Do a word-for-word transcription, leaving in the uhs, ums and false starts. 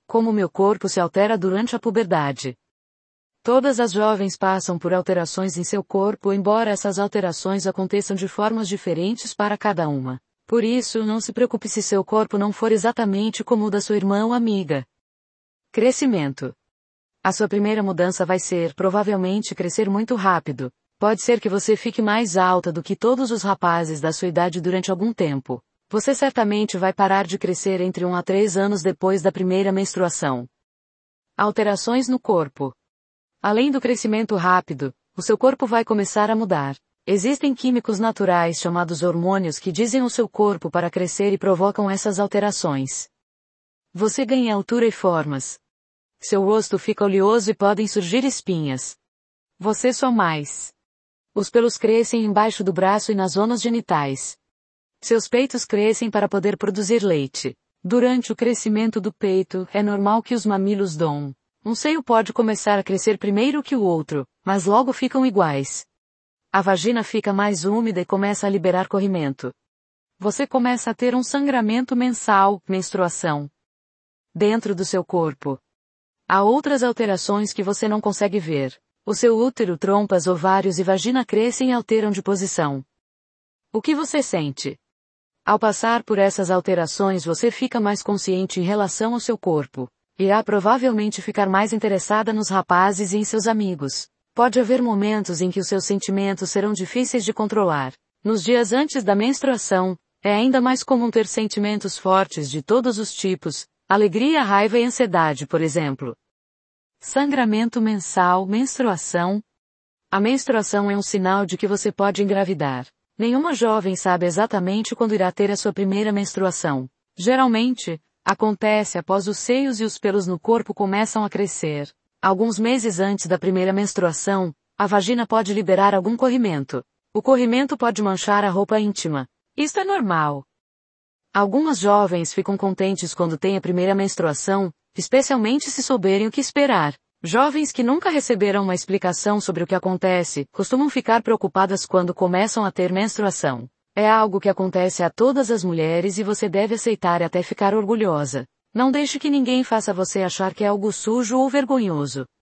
Como meu corpo se altera durante a puberdade. Todas as jovens passam por alterações em seu corpo, embora essas alterações aconteçam de formas diferentes para cada uma. Por isso, não se preocupe se seu corpo não for exatamente como o da sua irmã ou amiga. Crescimento. A sua primeira mudança vai ser, provavelmente, crescer muito rápido. Pode ser que você fique mais alta do que todos os rapazes da sua idade durante algum tempo. Você certamente vai parar de crescer entre um a três anos depois da primeira menstruação. Alterações no corpo. Além do crescimento rápido, o seu corpo vai começar a mudar. Existem químicos naturais chamados hormônios que dizem ao seu corpo para crescer e provocam essas alterações. Você ganha altura e formas. Seu rosto fica oleoso e podem surgir espinhas. Você sua mais. Os pelos crescem embaixo do braço e nas zonas genitais. Seus peitos crescem para poder produzir leite. Durante o crescimento do peito, é normal que os mamilos dom. Um seio pode começar a crescer primeiro que o outro, mas logo ficam iguais. A vagina fica mais úmida e começa a liberar corrimento. Você começa a ter um sangramento mensal, menstruação. Dentro do seu corpo. Há outras alterações que você não consegue ver. O seu útero, trompas, ovários e vagina crescem e alteram de posição. O que você sente? Ao passar por essas alterações você fica mais consciente em relação ao seu corpo. Irá provavelmente ficar mais interessada nos rapazes e em seus amigos. Pode haver momentos em que os seus sentimentos serão difíceis de controlar. Nos dias antes da menstruação, é ainda mais comum ter sentimentos fortes de todos os tipos, alegria, raiva e ansiedade, por exemplo. Sangramento mensal, menstruação. A menstruação é um sinal de que você pode engravidar. Nenhuma jovem sabe exatamente quando irá ter a sua primeira menstruação. Geralmente, acontece após os seios e os pelos no corpo começam a crescer. Alguns meses antes da primeira menstruação, a vagina pode liberar algum corrimento. O corrimento pode manchar a roupa íntima. Isto é normal. Algumas jovens ficam contentes quando têm a primeira menstruação, especialmente se souberem o que esperar. Jovens que nunca receberam uma explicação sobre o que acontece, costumam ficar preocupadas quando começam a ter menstruação. É algo que acontece a todas as mulheres e você deve aceitar até ficar orgulhosa. Não deixe que ninguém faça você achar que é algo sujo ou vergonhoso.